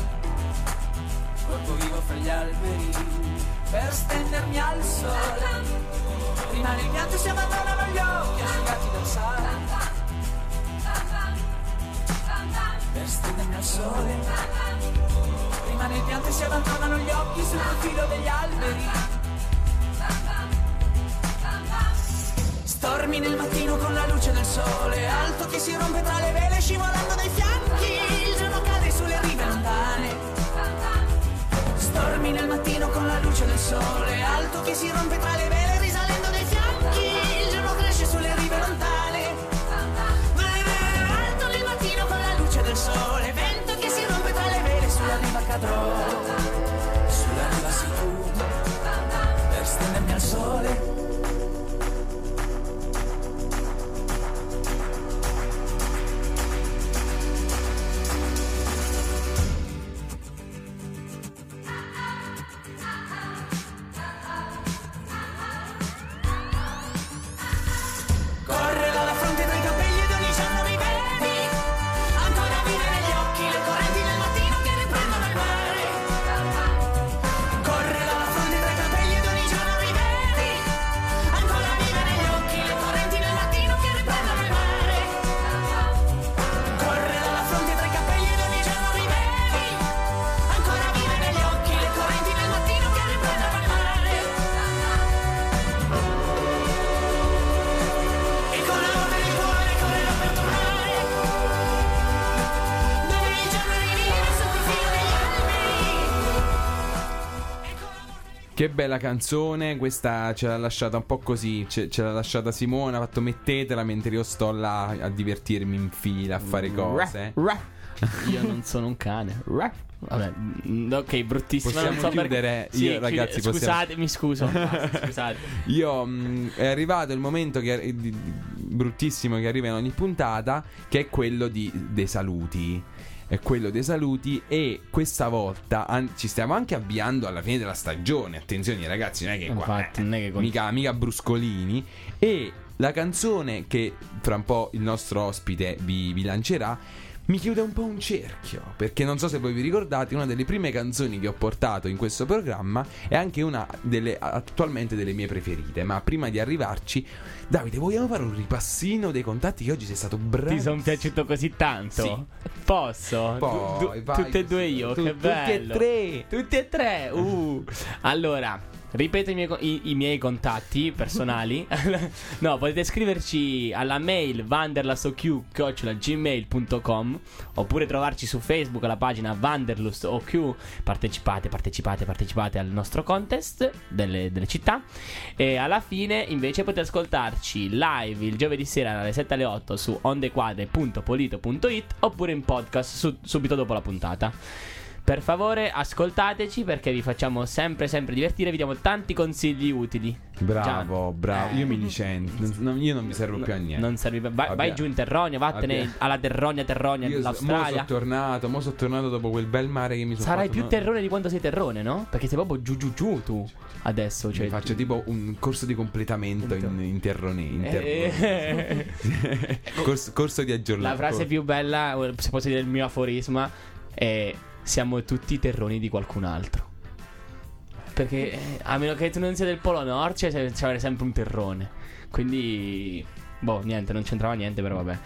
corpo vivo fra gli alberi, per stendermi al sole. Rimane il pianto e si abbandonano gli occhi asciugati dal sale, per stendermi al sole. Rimane il pianto e si abbandonano gli occhi sul profilo degli alberi. Stormi nel mattino con la luce del sole, alto che si rompe tra le vele scivolando dai fianchi, il giorno cade sulle rive lontane. Stormi nel mattino con la luce del sole, alto che si rompe tra le vele risalendo dai fianchi, il giorno cresce sulle rive lontane. Alto nel mattino con la luce del sole, vento che si rompe tra le vele, sulla riva cadrò, sulla riva sei tu, per stendermi al sole. Che bella canzone, questa ce l'ha lasciata un po' così, ce l'ha lasciata Simona, ha fatto mettetela mentre io sto là a divertirmi in fila, a fare cose. Io non sono un cane. Vabbè, ok, bruttissimo. Possiamo non so chiudere, Sì, ragazzi, scusate, mi scuso. Scusate. Io è arrivato il momento bruttissimo che arriva in ogni puntata, che è quello dei saluti. È quello dei saluti, e questa volta ci stiamo anche avviando alla fine della stagione. Attenzione ragazzi, non è che qua non è che mica bruscolini. E la canzone che fra un po' il nostro ospite vi lancerà mi chiude un po' un cerchio, perché non so se voi vi ricordate, una delle prime canzoni che ho portato in questo programma è anche una attualmente delle mie preferite. Ma prima di arrivarci, Davide, vogliamo fare un ripassino dei contatti, che oggi sei stato bravo. Ti sono piaciuto così tanto? Sì. Posso? Poi, vai, tutte e due io, che bello. Tutti e tre. Allora, ripeto i miei contatti personali. No, potete scriverci alla mail wanderlustoq@gmail.com, oppure trovarci su Facebook alla pagina wanderlustoq. Partecipate al nostro contest delle città. E alla fine invece potete ascoltarci live il giovedì sera dalle 7 alle 8 su ondequadre.polito.it, oppure in podcast subito dopo la puntata. Per favore ascoltateci, perché vi facciamo sempre divertire, vi diamo tanti consigli utili. Bravo. Io mi licenzio. Io non mi servo più a niente. Non servi. Vai giù in Terronia, vattene alla Terronia dell'Australia. Mo sono tornato dopo quel bel mare che mi sono Sarai fatto, più terrone di quando sei terrone, no? Perché sei proprio giù tu adesso, cioè, faccio tipo un corso di completamento in terrone. corso di aggiornamento. La frase più bella, se posso dire il mio aforisma, è: siamo tutti terroni di qualcun altro. Perché a meno che tu non sia del Polo Nord, c'è sempre un terrone. Quindi niente, non c'entrava niente, però vabbè.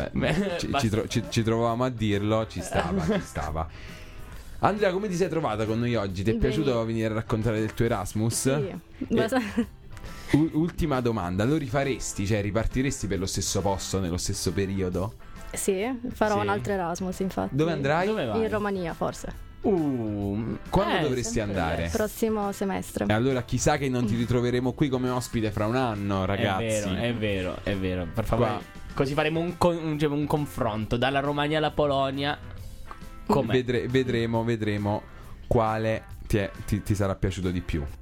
Ci trovavamo a dirlo, ci stava. Andrea, come ti sei trovata con noi oggi? Ti è piaciuto venire a raccontare del tuo Erasmus? Sì. Ultima domanda, lo rifaresti? Cioè ripartiresti per lo stesso posto nello stesso periodo? Sì, farò Sì. un altro Erasmus, infatti. Dove andrai? Dove vai? In Romania, forse. Quando dovresti sempre andare? Prossimo semestre. E allora chissà che non ti ritroveremo qui come ospite fra un anno, ragazzi. È vero. Per favore. Così faremo un confronto dalla Romania alla Polonia. Com'è? Vedremo quale ti sarà piaciuto di più.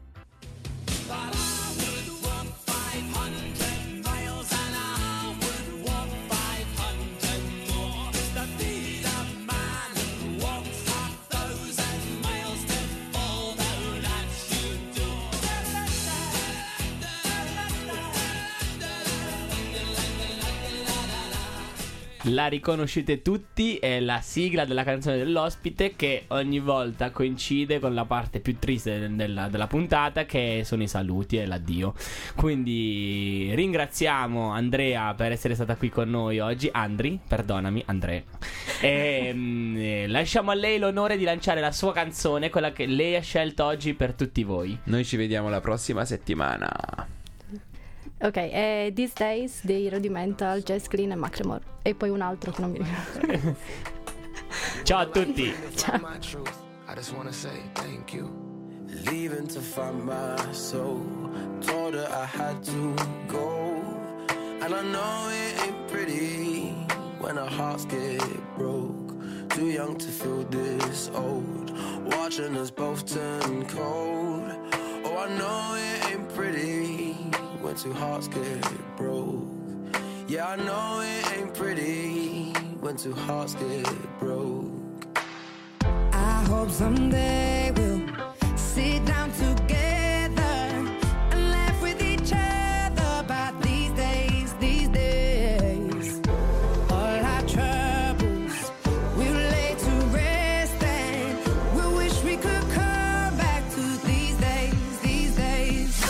La riconoscete tutti, è la sigla della canzone dell'ospite che ogni volta coincide con la parte più triste della puntata, che sono i saluti e l'addio. Quindi ringraziamo Andrea per essere stata qui con noi oggi. Andrea. E lasciamo a lei l'onore di lanciare la sua canzone, quella che lei ha scelto oggi per tutti voi. Noi ci vediamo la prossima settimana. Ok, è These Days dei Rudimental, Jess Glynn e Macklemore. E poi un altro che non mi ricordo. Ciao a tutti. Ciao. I just wanna say thank you. Leaving to find my soul. Told her I had to go. And I know it ain't pretty when our hearts get broke. Too young to feel this old. Watching us both turn cold. Oh, I know it ain't pretty when two hearts get broke. Yeah, I know it ain't pretty when two hearts get broke. I hope someday we'll sit down together and laugh with each other about these days, these days. All our troubles we'll lay to rest and we wish we could come back to these days, these days.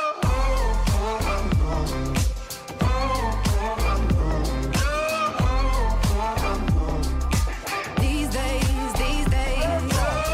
These days, these days.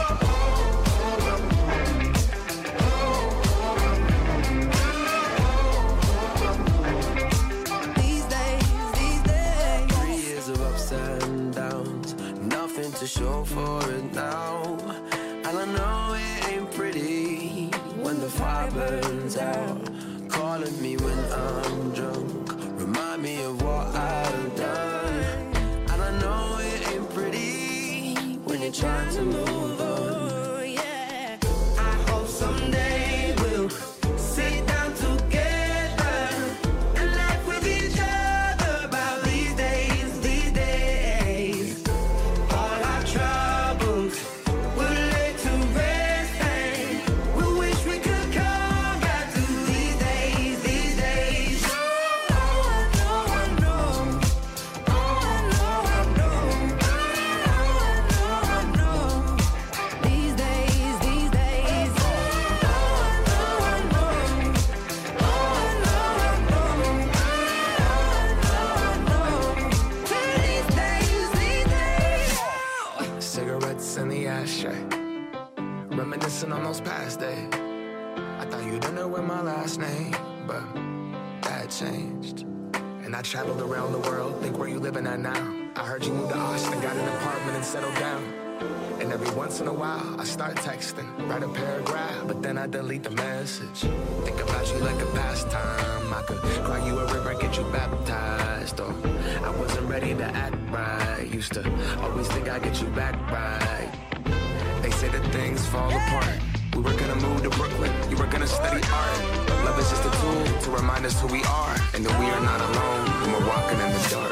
These days, these days. 3 years of ups and downs, nothing to show for it now. And I know it ain't pretty when the fire burns out. Calling me when I'm drunk, remind me of what I've done. And I know it ain't pretty when you're trying to move on. I hope someday we'll sit down together and laugh with each other about these days, these days. All our troubles we'll lay to rest and we wish we could come back to these days, these days. Oh, I know, I know. Oh, I know, I know. Oh, I know, I know. These days, these days. Oh, I know, I know. Oh, I know, I know. Oh, I know, I know. These days, these days. Cigarettes in the ashtray, reminiscing on those past days. I thought you'd know with my last name, but that changed. And I traveled around the world, think where you living at now. I heard you moved to Austin, got an apartment and settled down. And every once in a while, I start texting, write a paragraph, but then I delete the message. Think about you like a pastime. I could cry you a river, get you baptized. Or I wasn't ready to act right. Used to always think I'd get you back right. They say that things fall apart. We were gonna move to Brooklyn, you were gonna study art. Love is just a tool to remind us who we are, and that we are not alone when we're walking in the dark.